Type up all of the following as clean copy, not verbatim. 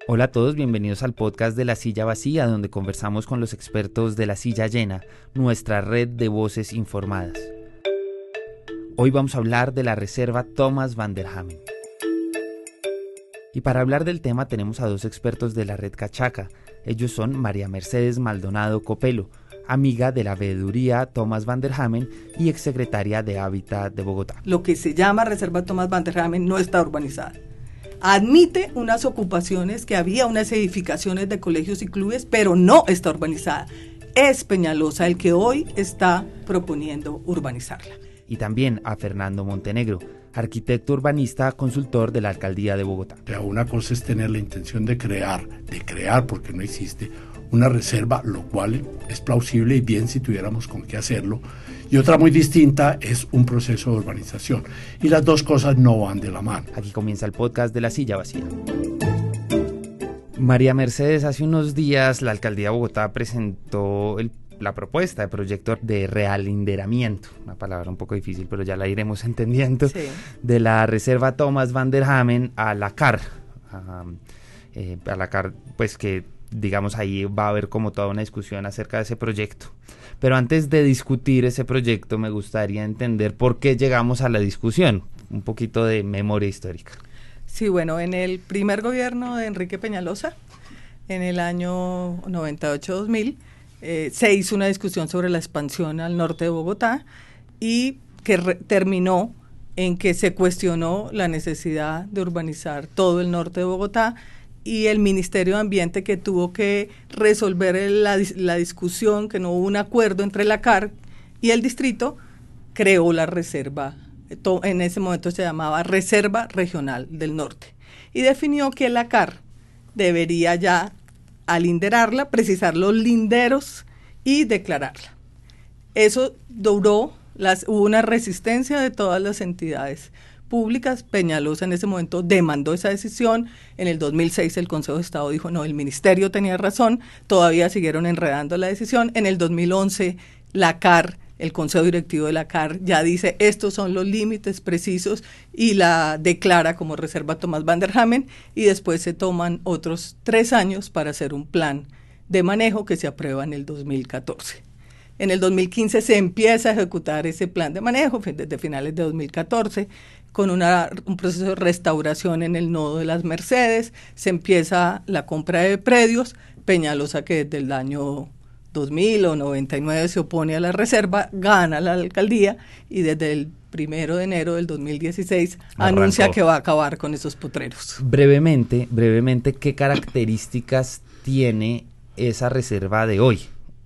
Hola a todos, bienvenidos al podcast de La Silla Vacía, donde conversamos con los expertos de La Silla Llena, nuestra red de voces informadas. Hoy vamos a hablar de la reserva Thomas van der Hamen. Y para hablar del tema tenemos a dos expertos de la red Cachaca. Ellos son María Mercedes Maldonado Copelo, amiga de la veeduría Thomas van der Hamen y exsecretaria de Hábitat de Bogotá. Lo que se llama reserva Thomas van der Hamen no está urbanizada. Admite unas ocupaciones, que había unas edificaciones de colegios y clubes, pero no está urbanizada. Es Peñalosa el que hoy está proponiendo urbanizarla. Y también a Fernando Montenegro, arquitecto urbanista, consultor de la Alcaldía de Bogotá. Una cosa es tener la intención de crear porque no existe, una reserva, lo cual es plausible y bien si tuviéramos con qué hacerlo, y otra muy distinta es un proceso de urbanización, y las dos cosas no van de la mano. Aquí comienza el podcast de La Silla Vacía. María Mercedes, hace unos días la Alcaldía de Bogotá presentó la propuesta de proyecto de realinderamiento, una palabra un poco difícil, pero ya la iremos entendiendo, sí, de la reserva Thomas van der Hamen a la CAR, pues que digamos ahí va a haber como toda una discusión acerca de ese proyecto. Pero antes de discutir ese proyecto me gustaría entender por qué llegamos a la discusión, un poquito de memoria histórica. Sí, bueno, en el primer gobierno de Enrique Peñalosa, en el año 98-2000, se hizo una discusión sobre la expansión al norte de Bogotá y que terminó en que se cuestionó la necesidad de urbanizar todo el norte de Bogotá, y el Ministerio de Ambiente, que tuvo que resolver la discusión, que no hubo un acuerdo entre la CAR y el distrito, creó la reserva. En ese momento se llamaba Reserva Regional del Norte, y definió que la CAR debería ya alinderarla, precisar los linderos y declararla. Eso duró, hubo una resistencia de todas las entidades públicas. Peñalosa en ese momento demandó esa decisión. En el 2006 el Consejo de Estado dijo no, el ministerio tenía razón, todavía siguieron enredando la decisión. En el 2011 la CAR, el Consejo Directivo de la CAR ya dice estos son los límites precisos y la declara como reserva Thomas van der Hamen, y después se toman otros 3 años para hacer un plan de manejo que se aprueba en el 2014. En el 2015 se empieza a ejecutar ese plan de manejo desde finales de 2014 con un proceso de restauración en el nodo de las Mercedes. Se empieza la compra de predios. Peñalosa, que desde el año 2000 o 99 se opone a la reserva, gana la alcaldía y desde el 1 de enero del 2016 anuncia que va a acabar con esos potreros. Brevemente, ¿qué características tiene esa reserva de hoy?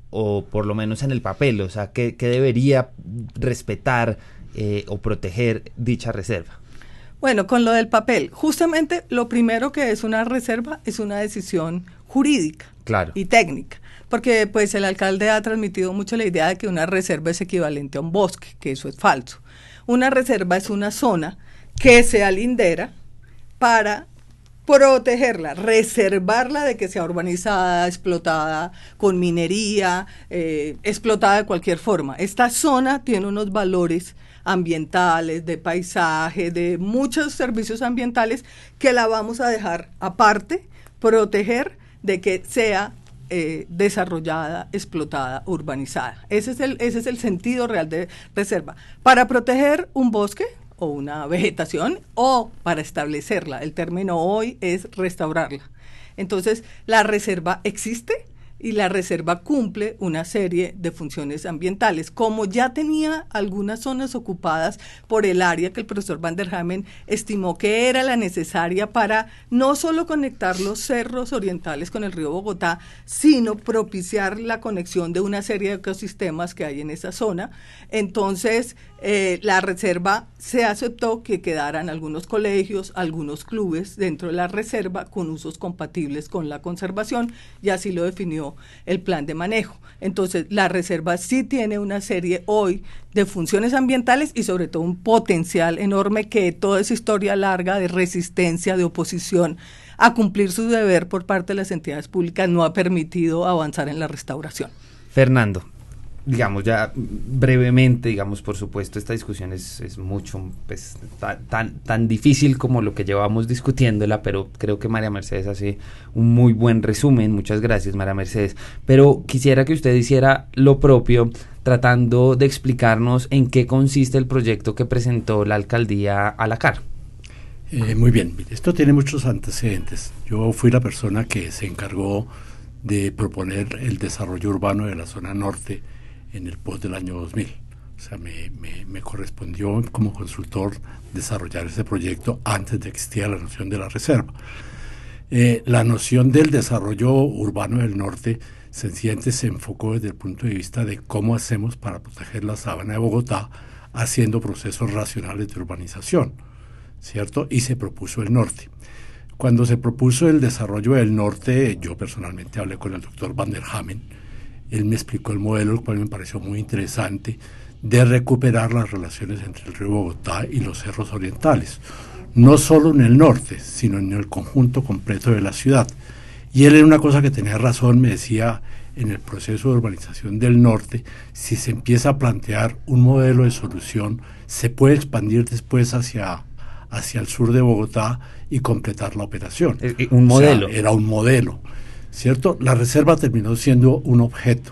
O por lo menos en el papel, o sea, ¿qué debería respetar o proteger dicha reserva? Bueno, con lo del papel, justamente lo primero que es una reserva es una decisión jurídica, claro, y técnica, porque pues el alcalde ha transmitido mucho la idea de que una reserva es equivalente a un bosque, que eso es falso. Una reserva es una zona que se alindera para protegerla, reservarla de que sea urbanizada, explotada con minería, explotada de cualquier forma. Esta zona tiene unos valores ambientales, de paisaje, de muchos servicios ambientales que la vamos a dejar aparte, proteger de que sea desarrollada, explotada, urbanizada. Ese es el sentido real de reserva. Para proteger un bosque o una vegetación, o para establecerla, el término hoy es restaurarla. Entonces, la reserva existe y la reserva cumple una serie de funciones ambientales. Como ya tenía algunas zonas ocupadas por el área que el profesor van der Hamen estimó que era la necesaria para no solo conectar los cerros orientales con el río Bogotá, sino propiciar la conexión de una serie de ecosistemas que hay en esa zona. Entonces, la reserva se aceptó que quedaran algunos colegios, algunos clubes dentro de la reserva con usos compatibles con la conservación, y así lo definió el plan de manejo. Entonces, la reserva sí tiene una serie hoy de funciones ambientales y sobre todo un potencial enorme que toda esa historia larga de resistencia, de oposición a cumplir su deber por parte de las entidades públicas no ha permitido avanzar en la restauración. Fernando, digamos ya brevemente, digamos, por supuesto, esta discusión es mucho, pues, tan difícil como lo que llevamos discutiéndola, pero creo que María Mercedes hace un muy buen resumen. Muchas gracias, María Mercedes. Pero quisiera que usted hiciera lo propio, tratando de explicarnos en qué consiste el proyecto que presentó la alcaldía a la CAR. Muy bien, esto tiene muchos antecedentes. Yo fui la persona que se encargó de proponer el desarrollo urbano de la zona norte en el post del año 2000. O sea, me correspondió como consultor desarrollar ese proyecto antes de que existiera la noción de la reserva. La noción del desarrollo urbano del norte sencillamente se enfocó desde el punto de vista de cómo hacemos para proteger la sabana de Bogotá haciendo procesos racionales de urbanización, ¿cierto? Y se propuso el norte. Cuando se propuso el desarrollo del norte, yo personalmente hablé con el doctor Van der Hamen. Él me explicó el modelo, el cual me pareció muy interesante, de recuperar las relaciones entre el río Bogotá y los cerros orientales, no solo en el norte, sino en el conjunto completo de la ciudad. Y él en una cosa que tenía razón, me decía, en el proceso de urbanización del norte, si se empieza a plantear un modelo de solución, se puede expandir después hacia el sur de Bogotá y completar la operación. Un modelo. O sea, era un modelo, ¿cierto? La reserva terminó siendo un objeto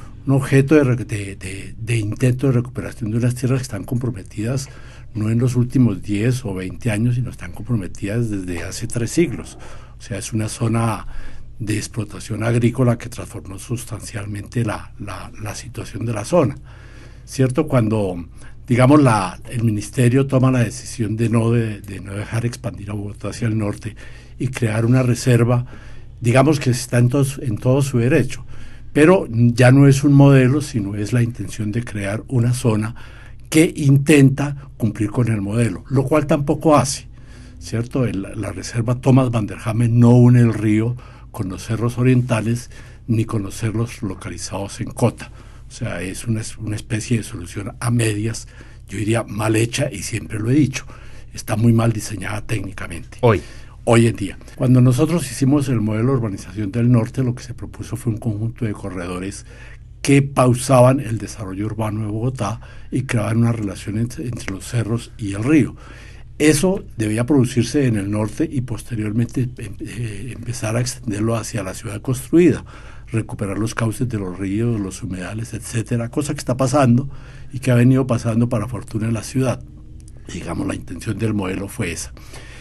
de intento de recuperación de unas tierras que están comprometidas no en los últimos 10 o 20 años, sino están comprometidas desde hace 3 siglos. O sea, es una zona de explotación agrícola que transformó sustancialmente la situación de la zona, ¿cierto? Cuando, digamos, el ministerio toma la decisión de no dejar expandir a Bogotá hacia el norte y crear una reserva, digamos que está en todo su derecho, pero ya no es un modelo, sino es la intención de crear una zona que intenta cumplir con el modelo, lo cual tampoco hace, ¿cierto? La reserva Thomas Van der Hamen no une el río con los cerros orientales ni con los cerros localizados en cota. O sea, es una especie de solución a medias, yo diría mal hecha, y siempre lo he dicho, está muy mal diseñada técnicamente. Hoy en día. Cuando nosotros hicimos el modelo de urbanización del norte, lo que se propuso fue un conjunto de corredores que pausaban el desarrollo urbano de Bogotá y creaban una relación entre los cerros y el río. Eso debía producirse en el norte y posteriormente empezar a extenderlo hacia la ciudad construida, recuperar los cauces de los ríos, los humedales, etcétera, cosa que está pasando y que ha venido pasando para fortuna en la ciudad. Digamos, la intención del modelo fue esa.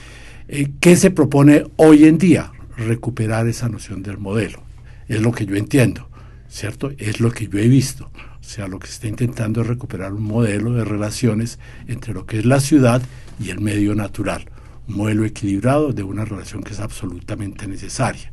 ¿Qué se propone hoy en día? Recuperar esa noción del modelo. Es lo que yo entiendo, ¿cierto? Es lo que yo he visto. O sea, lo que se está intentando es recuperar un modelo de relaciones entre lo que es la ciudad y el medio natural. Un modelo equilibrado de una relación que es absolutamente necesaria.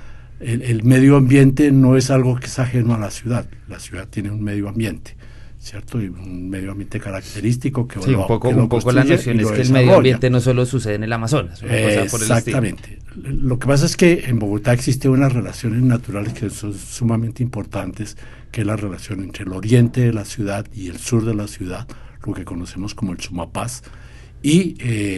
El medio ambiente no es algo que es ajeno a la ciudad. La ciudad tiene un medio ambiente, ¿cierto? Y un medio ambiente característico que sí, un poco la noción es que el medio ambiente no solo sucede en el Amazonas. Exactamente. Lo que pasa es que en Bogotá existen unas relaciones naturales que son sumamente importantes, que es la relación entre el oriente de la ciudad y el sur de la ciudad, lo que conocemos como el Sumapaz, y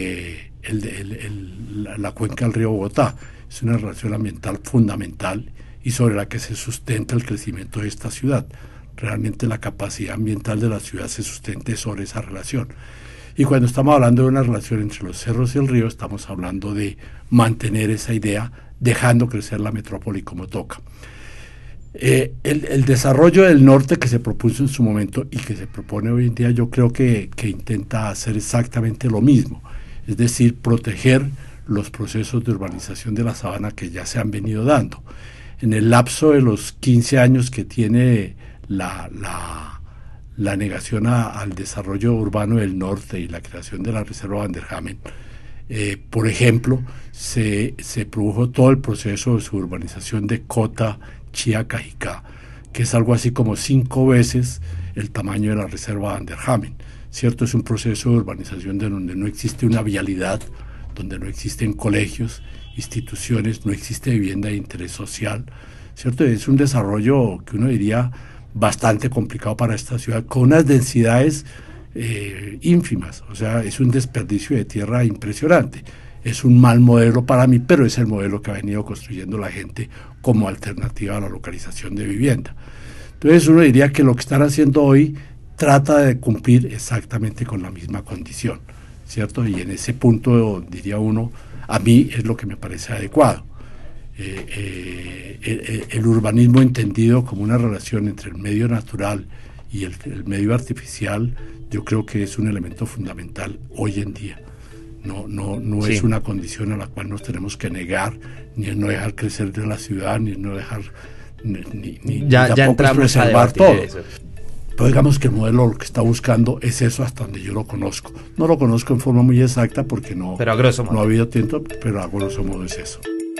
la cuenca del río Bogotá. Es una relación ambiental fundamental y sobre la que se sustenta el crecimiento de esta ciudad. Realmente la capacidad ambiental de la ciudad se sustenta sobre esa relación. Y cuando estamos hablando de una relación entre los cerros y el río, estamos hablando de mantener esa idea, dejando crecer la metrópoli como toca. El desarrollo del norte que se propuso en su momento y que se propone hoy en día, yo creo que intenta hacer exactamente lo mismo, es decir, proteger los procesos de urbanización de la sabana que ya se han venido dando. En el lapso de los 15 años que tiene la negación al desarrollo urbano del norte y la creación de la reserva Van der Hamen, por ejemplo, se produjo todo el proceso de su urbanización de Cota, Chía, Cajicá, que es algo así como 5 veces el tamaño de la reserva Van der Hamen, ¿cierto? Es un proceso de urbanización de donde no existe una vialidad, donde no existen colegios, instituciones, no existe vivienda de interés social, ¿cierto? Es un desarrollo que uno diría bastante complicado para esta ciudad, con unas densidades ínfimas, o sea, es un desperdicio de tierra impresionante. Es un mal modelo para mí, pero es el modelo que ha venido construyendo la gente como alternativa a la localización de vivienda. Entonces uno diría que lo que están haciendo hoy trata de cumplir exactamente con la misma condición, ¿cierto? Y en ese punto, diría uno, a mí es lo que me parece adecuado. El urbanismo entendido como una relación entre el medio natural y el medio artificial, yo creo que es un elemento fundamental hoy en día. No sí. Es una condición a la cual nos tenemos que negar, ni no dejar crecer de la ciudad, ni no dejar ni ya entramos preservar todo. Pero digamos que el modelo lo que está buscando es eso hasta donde yo lo conozco. No lo conozco en forma muy exacta porque no ha habido tiempo, pero a grosso modo es eso.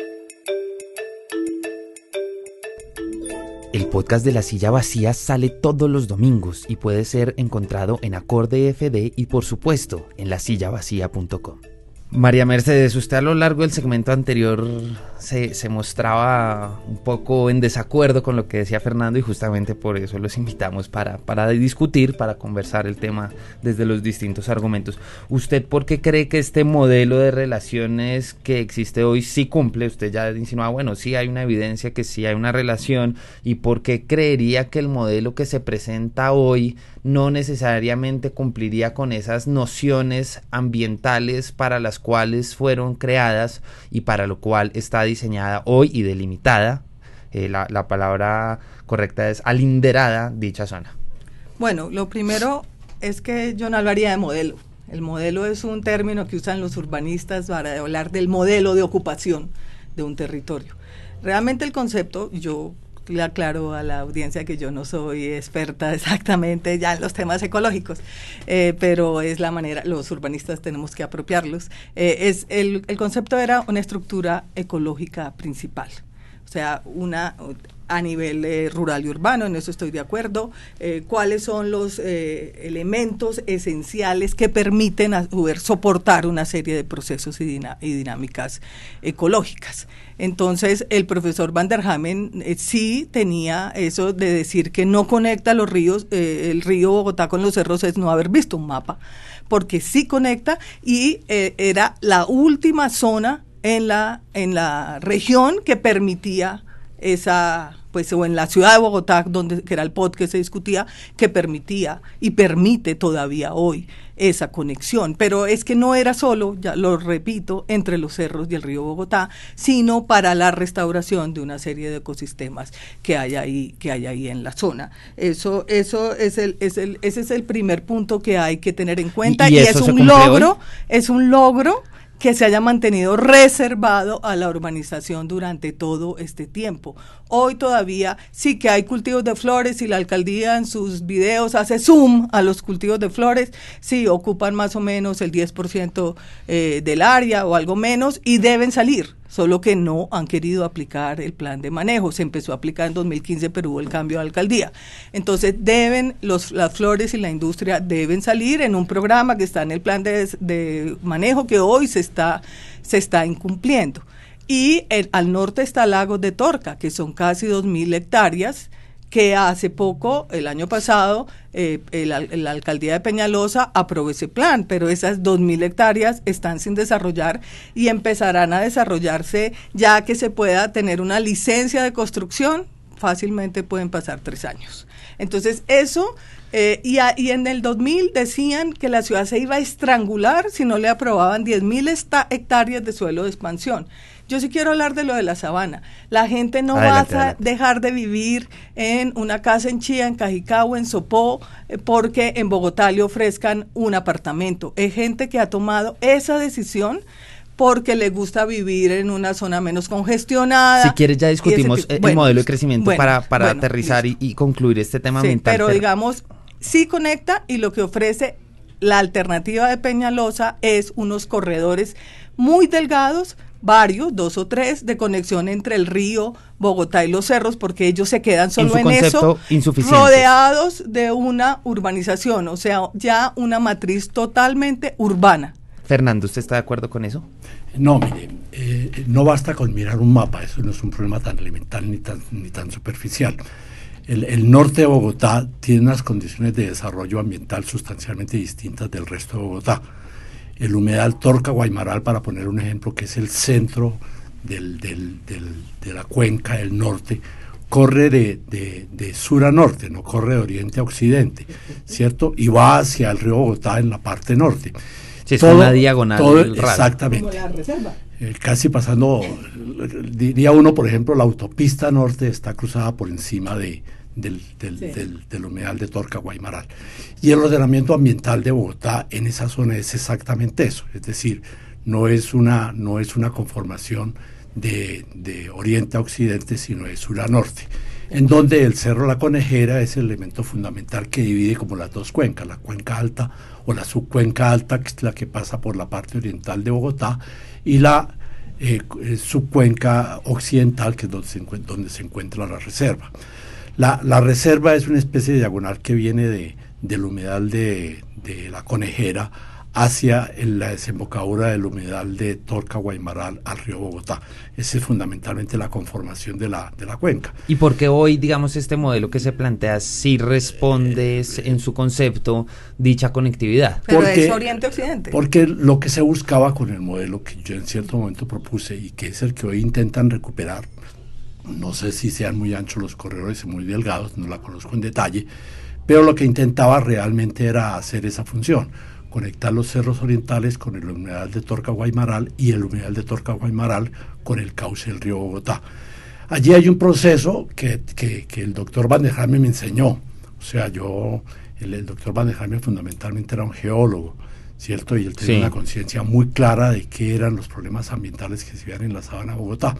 El podcast de La Silla Vacía sale todos los domingos y puede ser encontrado en Acorde FD y por supuesto en lasillavacía.com. María Mercedes, usted a lo largo del segmento anterior se mostraba un poco en desacuerdo con lo que decía Fernando y justamente por eso los invitamos para discutir, para conversar el tema desde los distintos argumentos. ¿Usted por qué cree que este modelo de relaciones que existe hoy sí cumple? Usted ya insinuaba, bueno, sí hay una evidencia que sí hay una relación, ¿y por qué creería que el modelo que se presenta hoy no necesariamente cumpliría con esas nociones ambientales para las cuales fueron creadas y para lo cual está diseñada hoy y delimitada? La palabra correcta es alinderada dicha zona. Bueno, lo primero es que yo no hablaría de modelo. El modelo es un término que usan los urbanistas para hablar del modelo de ocupación de un territorio. Realmente el concepto, yo le aclaro a la audiencia que yo no soy experta exactamente ya en los temas ecológicos, pero es la manera, los urbanistas tenemos que apropiarlos. El concepto era una estructura ecológica principal, o sea, a nivel rural y urbano, en eso estoy de acuerdo. ¿Cuáles son los elementos esenciales que permiten a su vez soportar una serie de procesos y dinámicas ecológicas? Entonces, el profesor Van der Hamen sí tenía eso de decir que no conecta los ríos, el río Bogotá con los cerros es no haber visto un mapa, porque sí conecta y era la última zona en la región que permitía esa, pues, o en la ciudad de Bogotá, que era el POT que se discutía, que permitía y permite todavía hoy esa conexión, pero es que no era solo, ya lo repito, entre los cerros y el río Bogotá, sino para la restauración de una serie de ecosistemas que hay ahí en la zona. Ese es el primer punto que hay que tener en cuenta y es un logro que se haya mantenido reservado a la urbanización durante todo este tiempo. Hoy todavía sí que hay cultivos de flores y la alcaldía en sus videos hace zoom a los cultivos de flores, sí, ocupan más o menos el 10% del área o algo menos y deben salir, solo que no han querido aplicar el plan de manejo. Se empezó a aplicar en 2015, pero hubo el cambio de alcaldía. Entonces las flores y la industria deben salir en un programa que está en el plan de manejo que hoy se está incumpliendo. Y al norte está Lagos de Torca, que son casi 2.000 hectáreas, que hace poco, el año pasado, la alcaldía de Peñalosa aprobó ese plan, pero esas 2.000 hectáreas están sin desarrollar y empezarán a desarrollarse ya que se pueda tener una licencia de construcción, fácilmente pueden pasar 3 años. Entonces eso, y en el 2000 decían que la ciudad se iba a estrangular si no le aprobaban 10.000 hectáreas de suelo de expansión. Yo sí quiero hablar de lo de la sabana. La gente no va a dejar de vivir en una casa en Chía, en Cajicá o en Sopó, porque en Bogotá le ofrezcan un apartamento. Es gente que ha tomado esa decisión porque le gusta vivir en una zona menos congestionada. Si quieres ya discutimos el modelo de crecimiento para aterrizar y concluir este tema ambiental. Pero digamos, sí conecta y lo que ofrece la alternativa de Peñalosa es unos corredores muy delgados, varios, 2 o 3, de conexión entre el río, Bogotá y los cerros, porque ellos se quedan solo en eso, rodeados de una urbanización, o sea, ya una matriz totalmente urbana. Fernando, ¿usted está de acuerdo con eso? No, mire, no basta con mirar un mapa, eso no es un problema tan elemental ni tan superficial. El norte de Bogotá tiene unas condiciones de desarrollo ambiental sustancialmente distintas del resto de Bogotá. El humedal Torca-Guaymaral, para poner un ejemplo, que es el centro de la cuenca del norte, corre de sur a norte, no corre de oriente a occidente, ¿cierto? Y va hacia el río Bogotá en la parte norte. Sí, es una diagonal. Exactamente. Como la reserva. Casi pasando, diría uno, por ejemplo, la autopista norte está cruzada por encima del humedal de Torca-Guaymaral. Y el ordenamiento ambiental de Bogotá en esa zona es exactamente eso, es decir, no es una conformación de oriente a occidente, sino de sur a norte, en donde el Cerro La Conejera es el elemento fundamental que divide como las dos cuencas, la cuenca alta o la subcuenca alta, que es la que pasa por la parte oriental de Bogotá, y la subcuenca occidental, que es donde se encuentra la reserva. La reserva es una especie de diagonal que viene del humedal de La Conejera hacia la desembocadura del humedal de Torca-Guaymaral al río Bogotá. Esa es fundamentalmente la conformación de la cuenca. ¿Y por qué hoy, digamos, este modelo que se plantea sí responde en su concepto dicha conectividad? Pero es oriente-occidente. Porque lo que se buscaba con el modelo que yo en cierto momento propuse y que es el que hoy intentan recuperar, no sé si sean muy anchos los corredores y muy delgados, no la conozco en detalle, pero lo que intentaba realmente era hacer esa función, conectar los cerros orientales con el humedal de Torca-Guaymaral y el humedal de Torca-Guaymaral con el cauce del río Bogotá. Allí hay un proceso que el doctor Van der Harme me enseñó. O sea, el doctor Van der Harme fundamentalmente era un geólogo, ¿cierto? Y él tenía una conciencia muy clara de qué eran los problemas ambientales que se vivían en la sabana de Bogotá.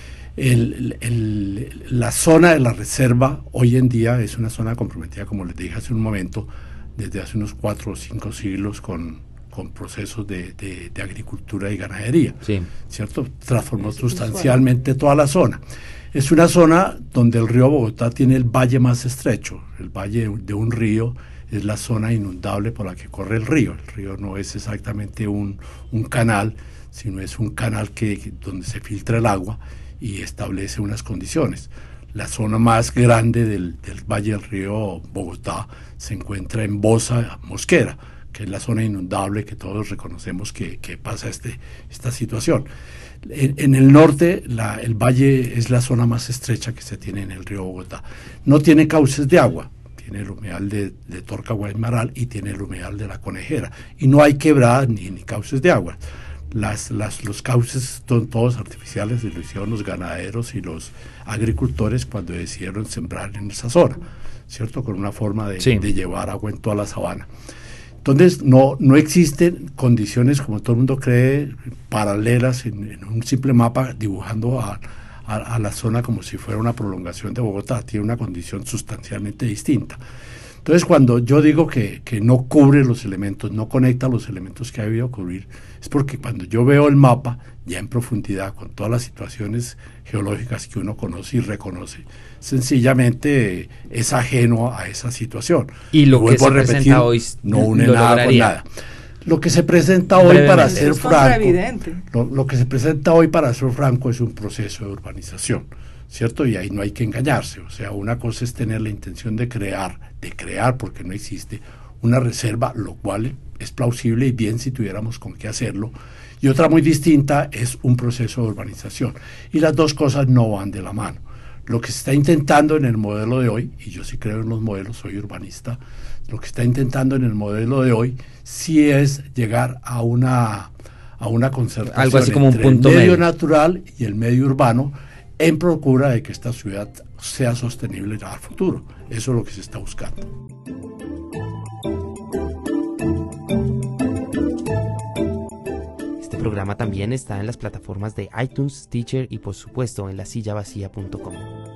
La zona de la reserva hoy en día es una zona comprometida, como les dije hace un momento, desde hace unos 4 o 5 siglos con procesos de agricultura y ganadería, ¿cierto? Transformó sustancialmente toda la zona. Es una zona donde el río Bogotá tiene el valle más estrecho. El valle de un río es la zona inundable por la que corre el río. El río no es exactamente un canal, sino es un canal donde se filtra el agua y establece unas condiciones. La zona más grande del valle del río Bogotá se encuentra en Bosa Mosquera, que es la zona inundable que todos reconocemos que pasa esta situación. En el norte, el valle es la zona más estrecha que se tiene en el río Bogotá. No tiene cauces de agua, tiene el humedal de Torca-Guaymaral y tiene el humedal de La Conejera. Y no hay quebradas ni cauces de agua. Los cauces son todos artificiales y lo hicieron los ganaderos y los agricultores cuando decidieron sembrar en esa zona, ¿cierto? Con una forma de llevar agua en toda la sabana. Entonces no existen condiciones, como todo el mundo cree, paralelas en un simple mapa dibujando a la zona como si fuera una prolongación de Bogotá. Tiene una condición sustancialmente distinta. Entonces, cuando yo digo que no cubre los elementos, no conecta los elementos que ha debido cubrir, es porque cuando yo veo el mapa ya en profundidad, con todas las situaciones geológicas que uno conoce y reconoce, sencillamente es ajeno a esa situación. Y lo que se presenta hoy no une nada con nada. Lo que se presenta hoy, para ser franco, lo que se presenta hoy, para ser franco, es un proceso de urbanización, ¿cierto? Y ahí no hay que engañarse. O sea, una cosa es tener la intención de crear porque no existe una reserva, lo cual es plausible y bien si tuviéramos con qué hacerlo, y otra muy distinta es un proceso de urbanización. Y las dos cosas no van de la mano. Lo que se está intentando en el modelo de hoy, y yo sí creo en los modelos, soy urbanista, lo que está intentando en el modelo de hoy sí es llegar a una concertación, algo así como entre un punto el medio medio natural y el medio urbano, en procura de que esta ciudad sea sostenible al futuro. Eso es lo que se está buscando. Este programa también está en las plataformas de iTunes, Stitcher y por supuesto en lasillavacía.com.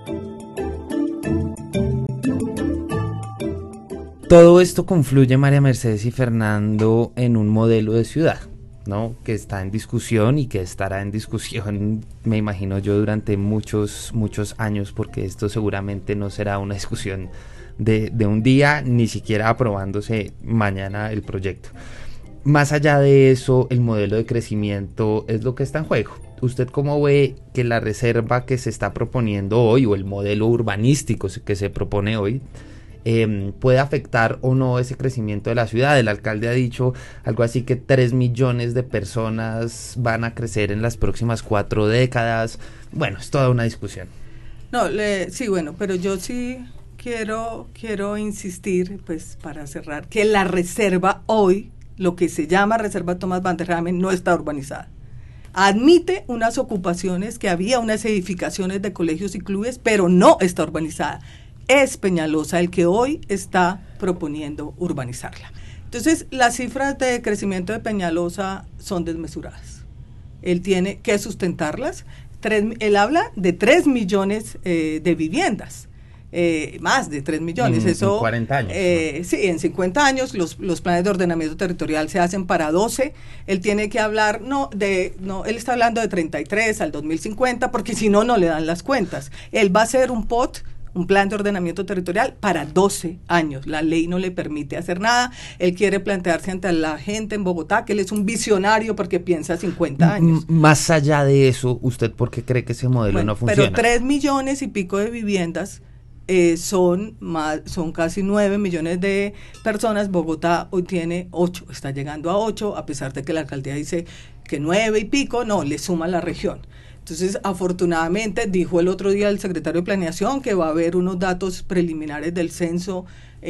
Todo esto confluye, María Mercedes y Fernando, en un modelo de ciudad, ¿no? Que está en discusión y que estará en discusión, me imagino yo, durante muchos años, porque esto seguramente no será una discusión de un día, ni siquiera aprobándose mañana el proyecto. Más allá de eso, el modelo de crecimiento es lo que está en juego. ¿Usted cómo ve que la reserva que se está proponiendo hoy, o el modelo urbanístico que se propone hoy, puede afectar o no ese crecimiento de la ciudad? El alcalde ha dicho algo así que 3 millones de personas van a crecer en las próximas 4 décadas. Bueno, es toda una discusión. No, sí, bueno, pero yo sí quiero insistir, pues para cerrar, que la reserva hoy, lo que se llama Reserva Thomas van der Hamen, no está urbanizada. Admite unas ocupaciones, que había unas edificaciones de colegios y clubes, pero no está urbanizada. Es Peñalosa el que hoy está proponiendo urbanizarla. Entonces, las cifras de crecimiento de Peñalosa son desmesuradas. Él tiene que sustentarlas. Él habla de 3 millones de viviendas. Más de 3 millones. En 40 años. Sí, en 50 años los planes de ordenamiento territorial se hacen para 12. Él tiene que hablar, él está hablando de 33 al 2050, porque si no, no le dan las cuentas. Él va a hacer un plan de ordenamiento territorial para 12 años. La ley no le permite hacer nada. Él quiere plantearse ante la gente en Bogotá que él es un visionario porque piensa 50 años. Más allá de eso, ¿usted por qué cree que ese modelo no funciona? Pero 3 millones y pico de viviendas son casi 9 millones de personas. Bogotá hoy tiene 8, está llegando a 8, a pesar de que la alcaldía dice que 9 y pico, no, le suma la región. Entonces, afortunadamente, dijo el otro día el secretario de Planeación que va a haber unos datos preliminares del censo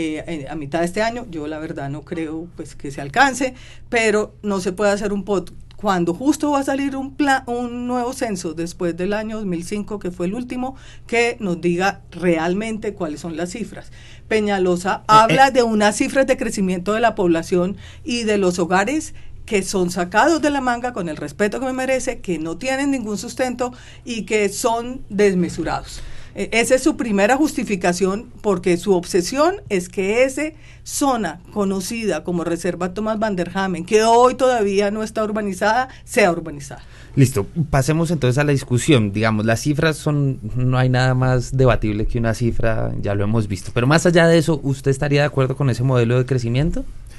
a mitad de este año. Yo la verdad no creo pues que se alcance, pero no se puede hacer un POT cuando justo va a salir un nuevo censo después del año 2005, que fue el último, que nos diga realmente cuáles son las cifras. Peñalosa habla de unas cifras de crecimiento de la población y de los hogares que son sacados de la manga, con el respeto que me merece, que no tienen ningún sustento y que son desmesurados. Esa es su primera justificación, porque su obsesión es que esa zona conocida como Reserva Thomas van der Hamen, que hoy todavía no está urbanizada, sea urbanizada. Listo, pasemos entonces a la discusión. Digamos, las cifras no hay nada más debatible que una cifra, ya lo hemos visto. Pero más allá de eso, ¿usted estaría de acuerdo con ese modelo de crecimiento?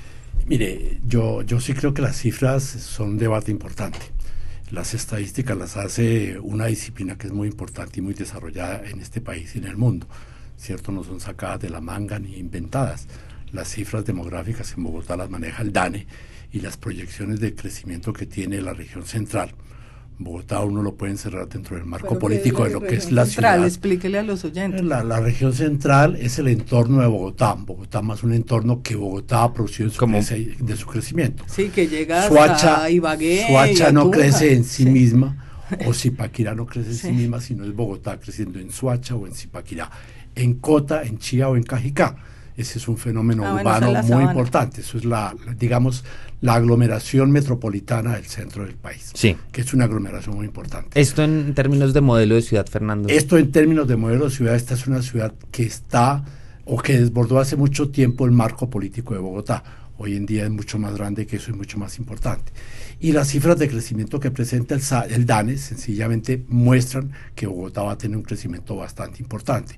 Mire, yo sí creo que las cifras son un debate importante. Las estadísticas las hace una disciplina que es muy importante y muy desarrollada en este país y en el mundo, ¿cierto? No son sacadas de la manga ni inventadas. Las cifras demográficas en Bogotá las maneja el DANE y las proyecciones de crecimiento que tiene la región central. Bogotá uno lo puede encerrar dentro del marco político de lo que es la ciudad. Explíquele a los oyentes. La región central es el entorno de Bogotá. Bogotá más un entorno que Bogotá ha producido de su crecimiento. Sí, que llega hasta Ibagué. Soacha no crece en sí misma, o Zipaquirá no crece en sí misma, sino es Bogotá creciendo en Soacha o en Zipaquirá, en Cota, en Chía o en Cajicá. Ese es un fenómeno urbano muy importante. Eso es digamos, la aglomeración metropolitana del centro del país, sí, que es una aglomeración muy importante. Esto en términos de modelo de ciudad, Fernando. Esto en términos de modelo de ciudad, esta es una ciudad que está, o que desbordó hace mucho tiempo el marco político de Bogotá. Hoy en día es mucho más grande que eso y mucho más importante. Y las cifras de crecimiento que presenta el DANE sencillamente muestran que Bogotá va a tener un crecimiento bastante importante.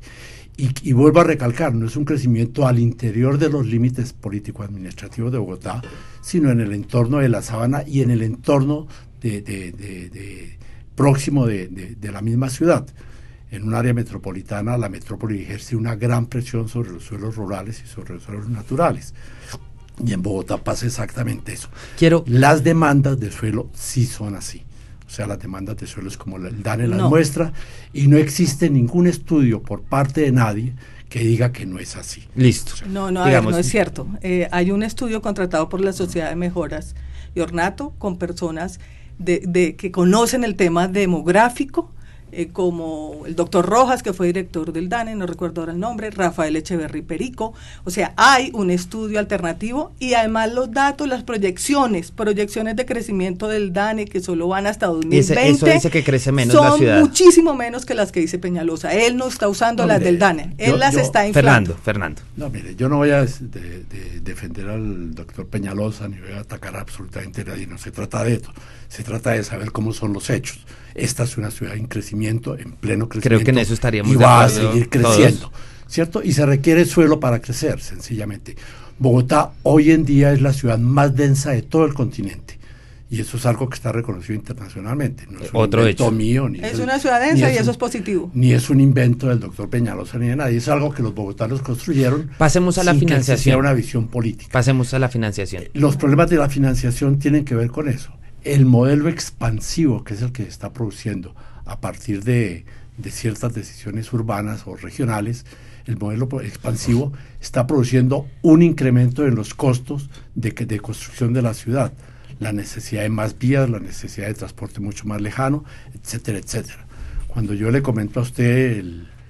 Y vuelvo a recalcar, no es un crecimiento al interior de los límites político-administrativos de Bogotá, sino en el entorno de la sabana y en el entorno próximo de la misma ciudad. En un área metropolitana, la metrópoli ejerce una gran presión sobre los suelos rurales y sobre los suelos naturales. Y en Bogotá pasa exactamente eso. Las demandas de suelo sí son así. O sea, las demandas de suelo es como el DANE las muestra, y no existe ningún estudio por parte de nadie que diga que no es así. Listo. No, no es cierto. Hay un estudio contratado por la Sociedad de Mejoras y Ornato con personas que conocen el tema demográfico, como el doctor Rojas, que fue director del DANE, no recuerdo ahora el nombre, Rafael Echeverry Perico. O sea, hay un estudio alternativo y además los datos, las proyecciones de crecimiento del DANE, que solo van hasta 2020, eso dice que crece menos la ciudad. Son muchísimo menos que las que dice Peñalosa. Él no está usando las del DANE, él las está inflando. Fernando. No, mire, yo no voy a defender al doctor Peñalosa, ni voy a atacar absolutamente a nadie, no se trata de esto, se trata de saber cómo son los hechos. Esta es una ciudad en crecimiento, en pleno crecimiento. Creo que en eso estaríamos de acuerdo. Y va a seguir creciendo, todos, ¿cierto? Y se requiere suelo para crecer, sencillamente. Bogotá hoy en día es la ciudad más densa de todo el continente. Y eso es algo que está reconocido internacionalmente. No es un otro invento hecho mío. Es una ciudad densa y eso es positivo. Ni es un invento del doctor Peñalosa ni de nadie. Es algo que los bogotanos construyeron. Pasemos a la financiación. Que sea una visión política. Pasemos a la financiación. Los problemas de la financiación tienen que ver con eso. El modelo expansivo, que es el que se está produciendo a partir de de ciertas decisiones urbanas o regionales, el modelo expansivo está produciendo un incremento en los costos de construcción de la ciudad, la necesidad de más vías, la necesidad de transporte mucho más lejano, etcétera, etcétera. Cuando yo le comento a usted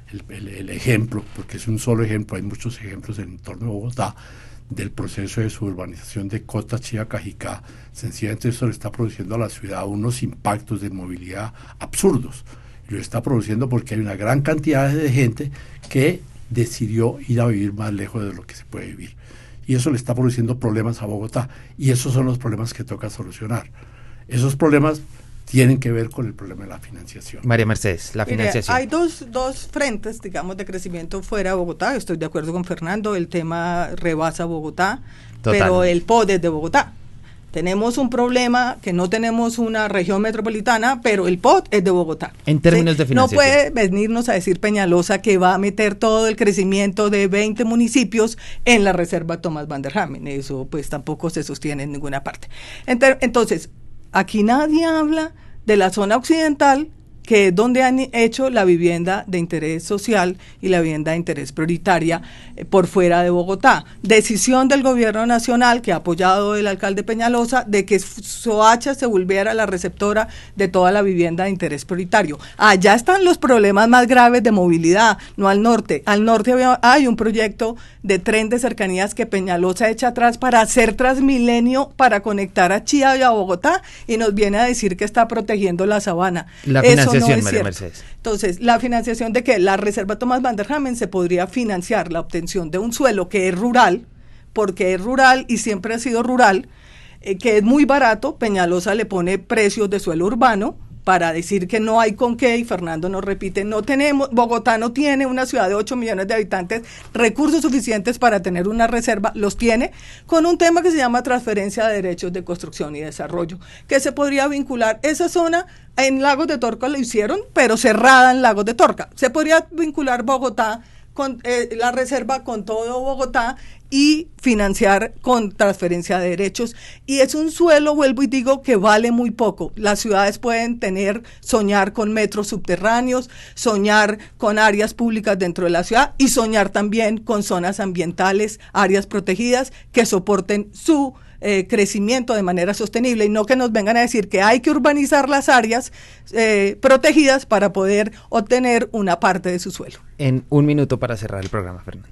el ejemplo, porque es un solo ejemplo, hay muchos ejemplos en el entorno de Bogotá, del proceso de suburbanización de Cota, Chía, Cajicá, sencillamente esto le está produciendo a la ciudad unos impactos de movilidad absurdos. Lo está produciendo porque hay una gran cantidad de gente que decidió ir a vivir más lejos de lo que se puede vivir. Y eso le está produciendo problemas a Bogotá. Y esos son los problemas que toca solucionar. Esos problemas tienen que ver con el problema de la financiación. María Mercedes, la financiación. Hay dos frentes, digamos, de crecimiento fuera de Bogotá. Estoy de acuerdo con Fernando, el tema rebasa Bogotá, total, pero el POD es de Bogotá. Tenemos un problema que no tenemos una región metropolitana, pero el POD es de Bogotá. En términos de financiación. No puede venirnos a decir Peñalosa que va a meter todo el crecimiento de 20 municipios en la reserva Thomas van der Hamen. Eso pues tampoco se sostiene en ninguna parte. Entonces, aquí nadie habla de la zona occidental, que es donde han hecho la vivienda de interés social y la vivienda de interés prioritaria por fuera de Bogotá. Decisión del gobierno nacional, que ha apoyado el alcalde Peñalosa, de que Soacha se volviera la receptora de toda la vivienda de interés prioritario. Allá están los problemas más graves de movilidad, no al norte. Al norte hay un proyecto de tren de cercanías que Peñalosa echa atrás para hacer Transmilenio, para conectar a Chía y a Bogotá, y nos viene a decir que está protegiendo la sabana. La financiación, no María Mercedes. Entonces, la financiación de que la reserva Thomas van der Hamen se podría financiar la obtención de un suelo que es rural, porque es rural y siempre ha sido rural, que es muy barato. Peñalosa le pone precios de suelo urbano para decir que no hay con qué, y Fernando nos repite, Bogotá no tiene, una ciudad de 8 millones de habitantes, recursos suficientes para tener una reserva. Los tiene con un tema que se llama transferencia de derechos de construcción y desarrollo, que se podría vincular esa zona. En Lagos de Torca lo hicieron, pero cerrada en Lagos de Torca. Se podría vincular Bogotá con la reserva con todo Bogotá y financiar con transferencia de derechos. Y es un suelo, vuelvo y digo, que vale muy poco. Las ciudades pueden soñar con metros subterráneos, soñar con áreas públicas dentro de la ciudad y soñar también con zonas ambientales, áreas protegidas que soporten su crecimiento de manera sostenible, y no que nos vengan a decir que hay que urbanizar las áreas protegidas para poder obtener una parte de su suelo. En un minuto para cerrar el programa, Fernando.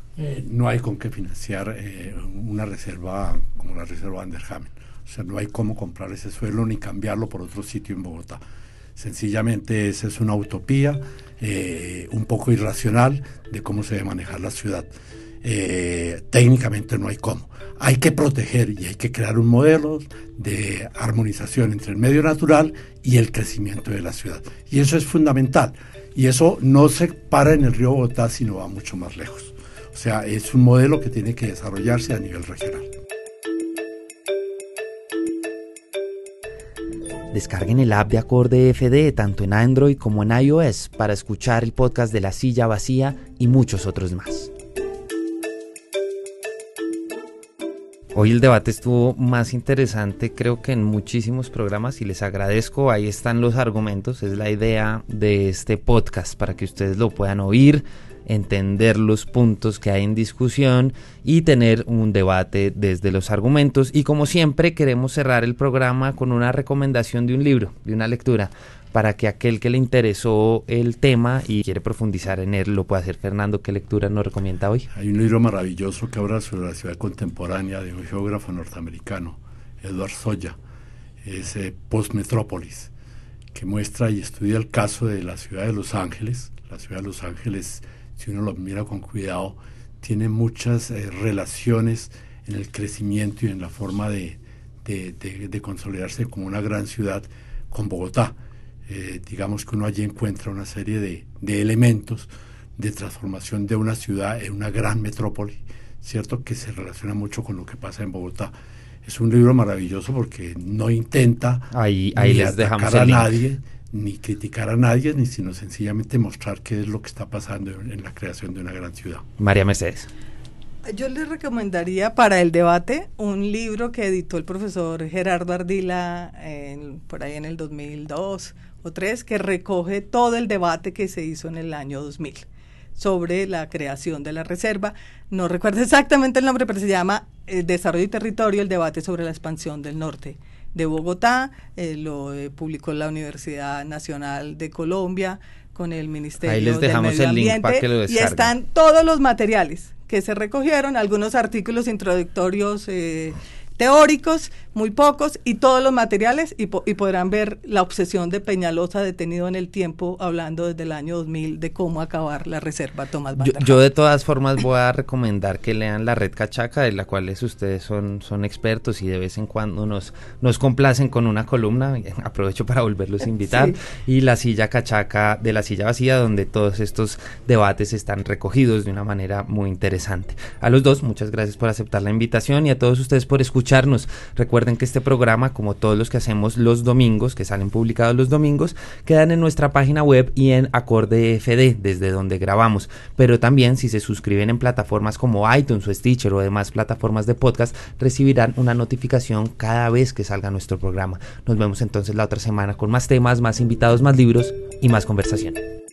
No hay con qué financiar una reserva como la reserva Van der Hamen. O sea, no hay cómo comprar ese suelo ni cambiarlo por otro sitio en Bogotá. Sencillamente esa es una utopía un poco irracional de cómo se debe manejar la ciudad. Técnicamente no hay cómo. Hay que proteger y hay que crear un modelo de armonización entre el medio natural y el crecimiento de la ciudad. Y eso es fundamental. Y eso no se para en el río Bogotá, sino va mucho más lejos. O sea, es un modelo que tiene que desarrollarse a nivel regional. Descarguen el app de Acorde FD tanto en Android como en iOS para escuchar el podcast de La Silla Vacía y muchos otros más. Hoy el debate estuvo más interesante, creo que en muchísimos programas, y les agradezco. Ahí están los argumentos, es la idea de este podcast, para que ustedes lo puedan oír, entender los puntos que hay en discusión y tener un debate desde los argumentos. Y como siempre queremos cerrar el programa con una recomendación de un libro, de una lectura, para que aquel que le interesó el tema y quiere profundizar en él lo pueda hacer. Fernando, ¿qué lectura nos recomienda hoy? Hay un libro maravilloso que habla sobre la ciudad contemporánea de un geógrafo norteamericano, Edward Soya, es Post-Metrópolis, que muestra y estudia el caso de la ciudad de Los Ángeles. La ciudad de Los Ángeles, si uno lo mira con cuidado, tiene muchas relaciones en el crecimiento y en la forma de consolidarse como una gran ciudad con Bogotá. Digamos que uno allí encuentra una serie de elementos de transformación de una ciudad en una gran metrópoli, ¿cierto?, que se relaciona mucho con lo que pasa en Bogotá. Es un libro maravilloso porque no intenta ahí ni les dejamos atacar a el link. nadie, ni criticar a nadie, ni sino sencillamente mostrar qué es lo que está pasando en la creación de una gran ciudad. María Mercedes. Yo les recomendaría para el debate un libro que editó el profesor Gerardo Ardila por ahí en el 2002 o 2003, que recoge todo el debate que se hizo en el año 2000 sobre la creación de la reserva. No recuerdo exactamente el nombre, pero se llama Desarrollo y Territorio, el debate sobre la expansión del norte de Bogotá. Lo publicó la Universidad Nacional de Colombia con el Ministerio Ahí les dejamos del Medio el link Ambiente, para que lo descarguen. y están todos los materiales que se recogieron, algunos artículos introductorios teóricos, muy pocos, y todos los materiales, y podrán ver la obsesión de Peñalosa detenido en el tiempo, hablando desde el año 2000 de cómo acabar la reserva Tomás Bandarjara. Yo de todas formas voy a recomendar que lean la Red Cachaca, de la cual ustedes son expertos y de vez en cuando nos complacen con una columna, aprovecho para volverlos a invitar, sí. Y la Silla Cachaca de la Silla Vacía, donde todos estos debates están recogidos de una manera muy interesante. A los dos, muchas gracias por aceptar la invitación, y a todos ustedes por escucharnos. Recuerden que este programa, como todos los que hacemos los domingos, que salen publicados los domingos, quedan en nuestra página web y en Acorde FD, desde donde grabamos. Pero también, si se suscriben en plataformas como iTunes o Stitcher o demás plataformas de podcast, recibirán una notificación cada vez que salga nuestro programa. Nos vemos entonces la otra semana con más temas, más invitados, más libros y más conversación.